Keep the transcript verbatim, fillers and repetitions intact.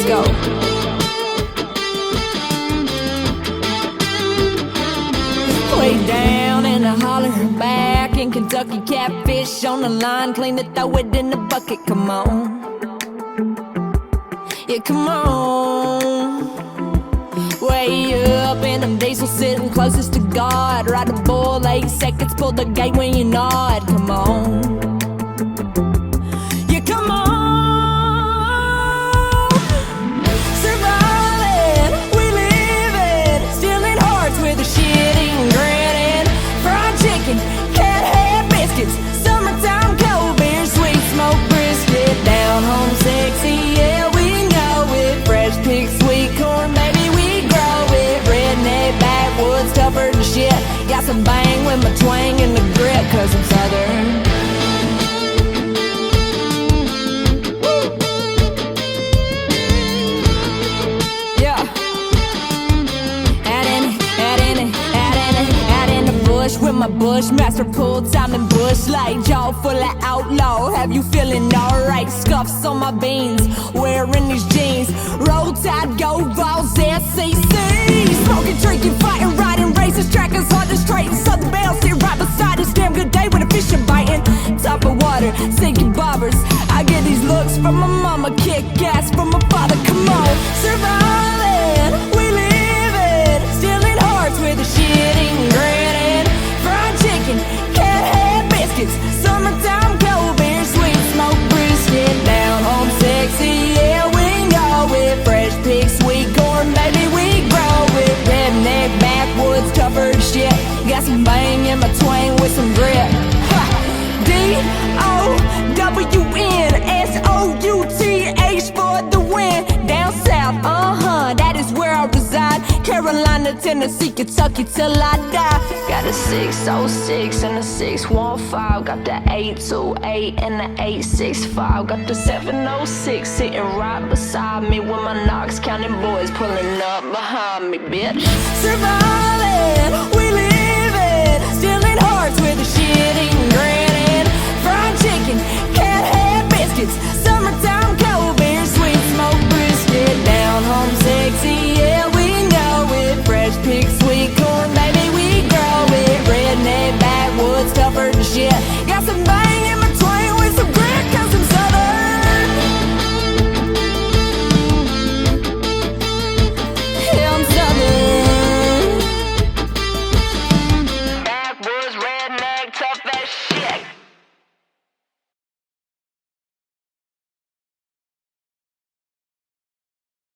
Let's go. Way down in the holler, back in Kentucky, catfish on the line, clean it, throw it in the bucket. Come on, yeah, come on. Way up in them diesel, sitting closest to God. Ride a bull, eight seconds, pull the gate when you nod. Come on, yeah, come on. Surviving, we living, stealing hearts with a shitting grinning. Fried chicken, cat head biscuits, summertime cold beer, sweet smoke brisket. Down home sexy, yeah, we know it. Fresh pig, sweet corn, baby, we grow it. Redneck backwoods covered in shit. Got some bang with my twang and the grit, cause I'm southern. With my Bushmaster pull time and bush light, jaw full of outlaw. Have you feeling alright? Scuffs on my beans, wearing these jeans. Roll Tide, go Vols, S C C. Smoking, drinking, fighting, riding races, trackers hard to straighten. Southern Belle sit right beside us. Damn good day when the fish are biting. Top of water, sinking bobbers. I get these looks from my mama, kick ass from my father. Come on, surviving, we living, stealing hearts with a shitting grinning. Fried chicken, cat head biscuits, summertime cold beer, sweet smoke brisket. Down home sexy, yeah, we know it. Fresh pig, sweet corn, baby, we grow it. Redneck backwoods covered in shit. Got some bang in my twang with some grit. Ha! D O W N S O U T H for the win. Down south, uh-huh, that is where I reside. Carolina, Tennessee, Kentucky till I die. Got a six oh six and a six one five. Got the eight two eight and the eight six five. Got the seven oh six sitting right beside me, with my Knox County boys pulling up behind me, bitch. Surviving, we living, stealing hearts with a shitting grinning. Fried chicken, cat head biscuits, summertime cold beer, sweet smoke brisket. Down home sexy, yeah, we know it. Fresh pig, sweet corn, baby, we grow it. Redneck backwoods covered in shit. Got some bang